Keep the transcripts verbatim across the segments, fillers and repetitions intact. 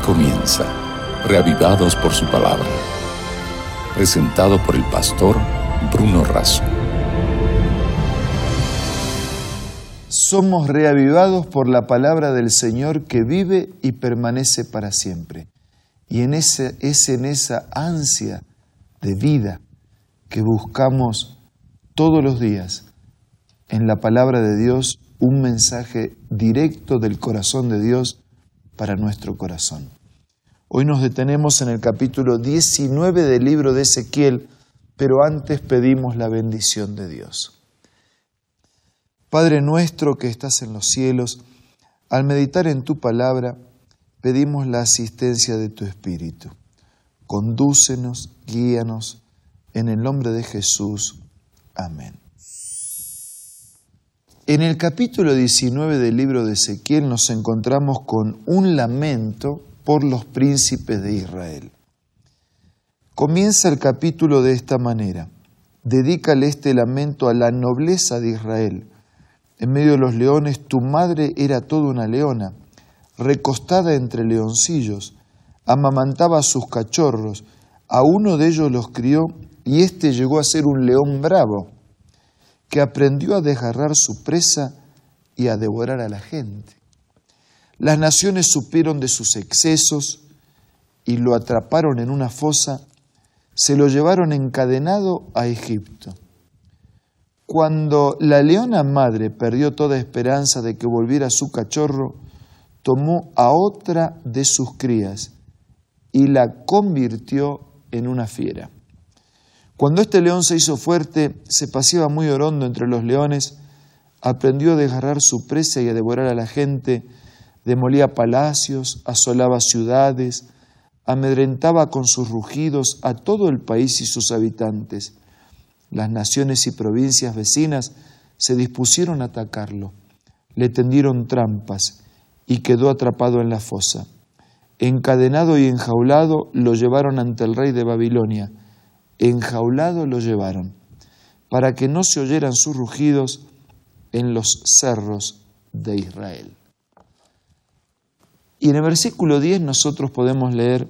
comienza, reavivados por su palabra. Presentado por el pastor Bruno Razo. Somos reavivados por la palabra del Señor que vive y permanece para siempre. Y en ese, es en esa ansia de vida que buscamos todos los días en la palabra de Dios un mensaje directo del corazón de Dios para nuestro corazón. Hoy nos detenemos en el capítulo diecinueve del libro de Ezequiel, pero antes pedimos la bendición de Dios. Padre nuestro que estás en los cielos, al meditar en tu palabra, pedimos la asistencia de tu Espíritu. Condúcenos, guíanos, en el nombre de Jesús. Amén. En el capítulo diecinueve del libro de Ezequiel nos encontramos con un lamento por los príncipes de Israel. Comienza el capítulo de esta manera. Dedícale este lamento a la nobleza de Israel. En medio de los leones, tu madre era toda una leona, recostada entre leoncillos, amamantaba a sus cachorros, a uno de ellos los crió y éste llegó a ser un león bravo, que aprendió a desgarrar su presa y a devorar a la gente. Las naciones supieron de sus excesos y lo atraparon en una fosa, se lo llevaron encadenado a Egipto. Cuando la leona madre perdió toda esperanza de que volviera su cachorro, tomó a otra de sus crías y la convirtió en una fiera. Cuando este león se hizo fuerte, se paseaba muy orondo entre los leones, aprendió a desgarrar su presa y a devorar a la gente, demolía palacios, asolaba ciudades, amedrentaba con sus rugidos a todo el país y sus habitantes. Las naciones y provincias vecinas se dispusieron a atacarlo, le tendieron trampas y quedó atrapado en la fosa. Encadenado y enjaulado lo llevaron ante el rey de Babilonia. Enjaulado lo llevaron, para que no se oyeran sus rugidos en los cerros de Israel. Y en el versículo diez nosotros podemos leer: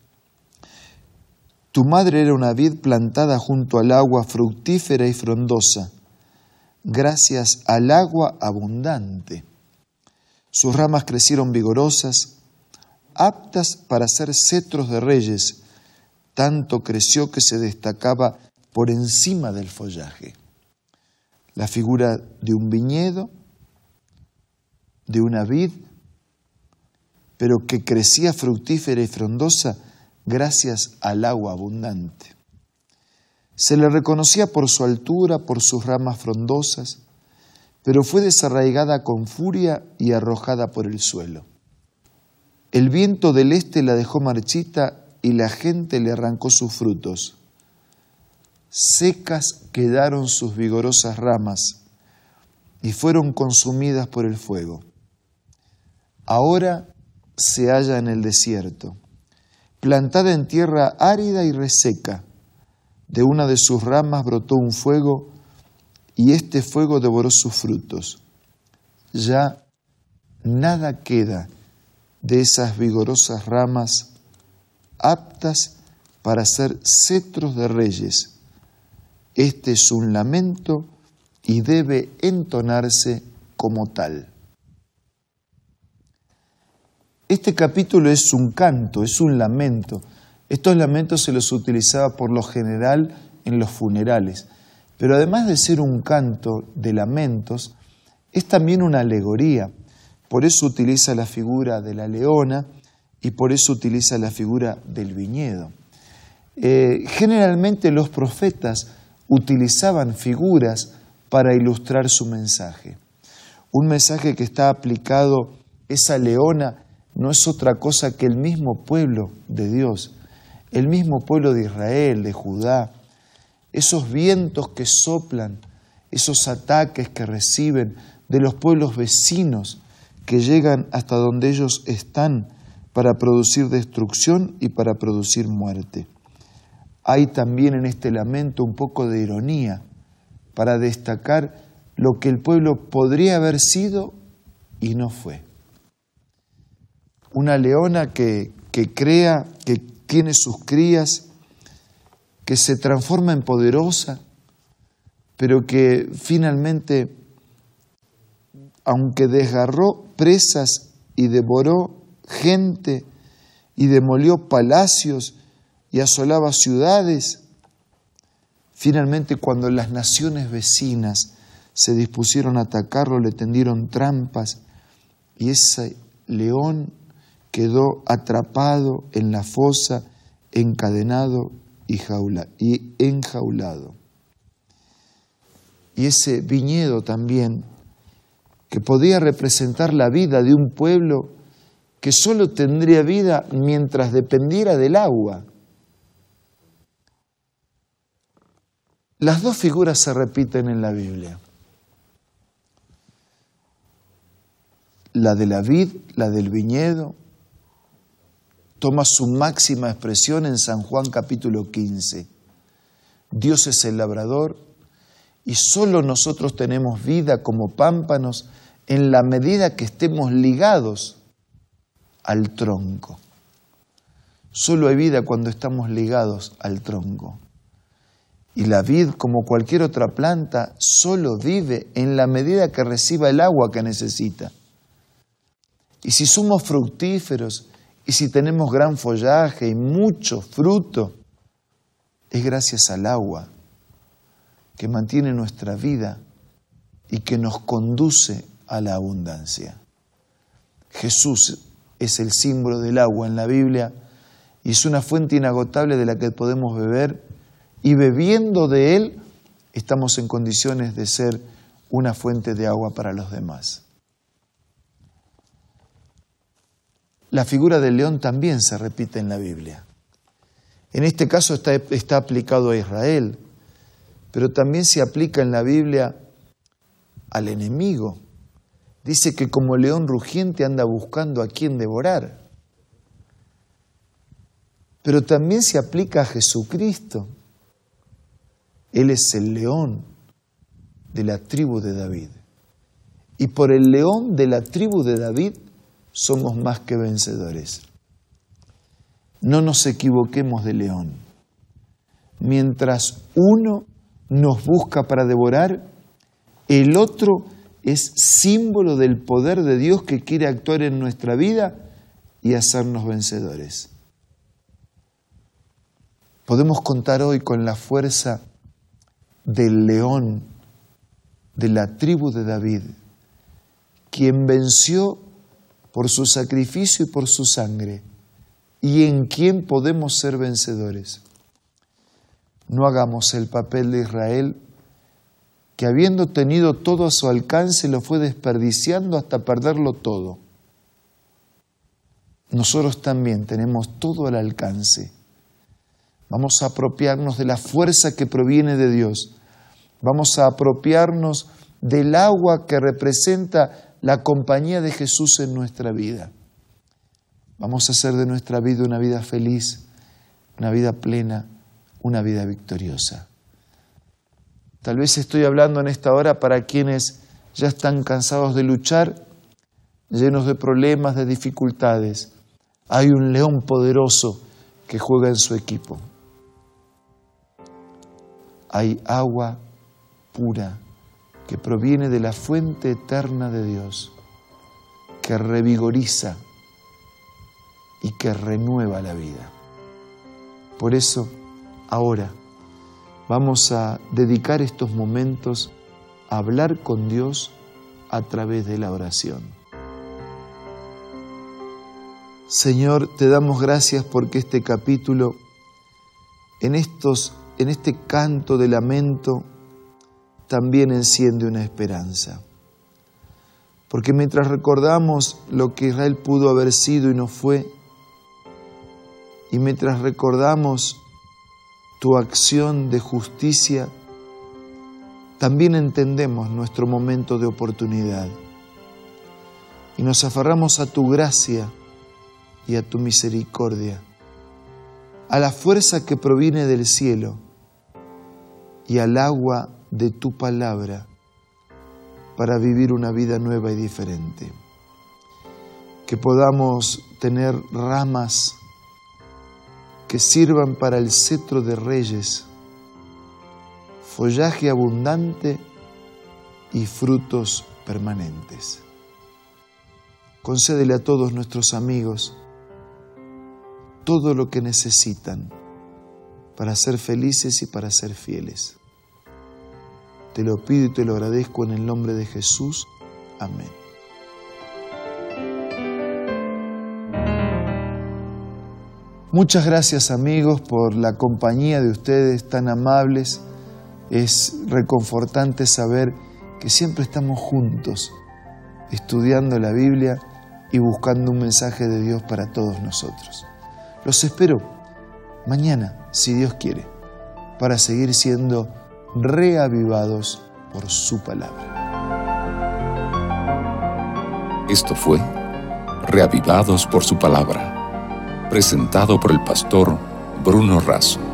tu madre era una vid plantada junto al agua, fructífera y frondosa, gracias al agua abundante. Sus ramas crecieron vigorosas, aptas para ser cetros de reyes. Tanto creció que se destacaba por encima del follaje. La figura de un viñedo, de una vid, pero que crecía fructífera y frondosa gracias al agua abundante. Se le reconocía por su altura, por sus ramas frondosas, pero fue desarraigada con furia y arrojada por el suelo. El viento del este la dejó marchita y la gente le arrancó sus frutos. Secas quedaron sus vigorosas ramas y fueron consumidas por el fuego. Ahora se halla en el desierto, plantada en tierra árida y reseca. De una de sus ramas brotó un fuego y este fuego devoró sus frutos. Ya nada queda de esas vigorosas ramas aptas para ser cetros de reyes. Este es un lamento y debe entonarse como tal. Este capítulo es un canto, es un lamento. Estos lamentos se los utilizaba por lo general en los funerales, pero además de ser un canto de lamentos, es también una alegoría. Por eso utiliza la figura de la leona y por eso utiliza la figura del viñedo. Eh, generalmente los profetas utilizaban figuras para ilustrar su mensaje. Un mensaje que está aplicado, esa leona no es otra cosa que el mismo pueblo de Dios, el mismo pueblo de Israel, de Judá, esos vientos que soplan, esos ataques que reciben de los pueblos vecinos que llegan hasta donde ellos están, para producir destrucción y para producir muerte. Hay también en este lamento un poco de ironía para destacar lo que el pueblo podría haber sido y no fue. Una leona que que crea, que tiene sus crías, que se transforma en poderosa, pero que finalmente, aunque desgarró presas y devoró gente y demolió palacios y asolaba ciudades, finalmente cuando las naciones vecinas se dispusieron a atacarlo, le tendieron trampas y ese león quedó atrapado en la fosa, encadenado y, jaula, y enjaulado. Y ese viñedo también, que podía representar la vida de un pueblo que solo tendría vida mientras dependiera del agua. Las dos figuras se repiten en la Biblia. La de la vid, la del viñedo, toma su máxima expresión en San Juan capítulo quince. Dios es el labrador y solo nosotros tenemos vida como pámpanos en la medida que estemos ligados al tronco. Solo hay vida cuando estamos ligados al tronco. Y la vid, como cualquier otra planta, solo vive en la medida que reciba el agua que necesita. Y si somos fructíferos, y si tenemos gran follaje y mucho fruto, es gracias al agua que mantiene nuestra vida y que nos conduce a la abundancia. Jesús es el símbolo del agua en la Biblia y es una fuente inagotable de la que podemos beber, y bebiendo de Él estamos en condiciones de ser una fuente de agua para los demás. La figura del león también se repite en la Biblia. En este caso está, está aplicado a Israel, pero también se aplica en la Biblia al enemigo. Dice que como león rugiente anda buscando a quien devorar. Pero también se aplica a Jesucristo. Él es el león de la tribu de David. Y por el león de la tribu de David somos más que vencedores. No nos equivoquemos de león. Mientras uno nos busca para devorar, el otro es símbolo del poder de Dios que quiere actuar en nuestra vida y hacernos vencedores. Podemos contar hoy con la fuerza del león de la tribu de David, quien venció por su sacrificio y por su sangre, y en quien podemos ser vencedores. No hagamos el papel de Israel, que habiendo tenido todo a su alcance, lo fue desperdiciando hasta perderlo todo. Nosotros también tenemos todo al alcance. Vamos a apropiarnos de la fuerza que proviene de Dios. Vamos a apropiarnos del agua que representa la compañía de Jesús en nuestra vida. Vamos a hacer de nuestra vida una vida feliz, una vida plena, una vida victoriosa. Tal vez estoy hablando en esta hora para quienes ya están cansados de luchar, llenos de problemas, de dificultades. Hay un león poderoso que juega en su equipo. Hay agua pura que proviene de la fuente eterna de Dios, que revigoriza y que renueva la vida. Por eso, ahora, vamos a dedicar estos momentos a hablar con Dios a través de la oración. Señor, te damos gracias porque este capítulo, en estos En este canto de lamento también enciende una esperanza. Porque mientras recordamos lo que Israel pudo haber sido y no fue, y mientras recordamos tu acción de justicia, también entendemos nuestro momento de oportunidad. Y nos aferramos a tu gracia y a tu misericordia, a la fuerza que proviene del cielo y al agua de tu palabra para vivir una vida nueva y diferente. Que podamos tener ramas que sirvan para el cetro de reyes, follaje abundante y frutos permanentes. Concédele a todos nuestros amigos todo lo que necesitan para ser felices y para ser fieles. Te lo pido y te lo agradezco en el nombre de Jesús. Amén. Muchas gracias, amigos, por la compañía de ustedes tan amables. Es reconfortante saber que siempre estamos juntos, estudiando la Biblia y buscando un mensaje de Dios para todos nosotros. Los espero mañana, si Dios quiere, para seguir siendo reavivados por su palabra. Esto fue Reavivados por su palabra, presentado por el pastor Bruno Razo.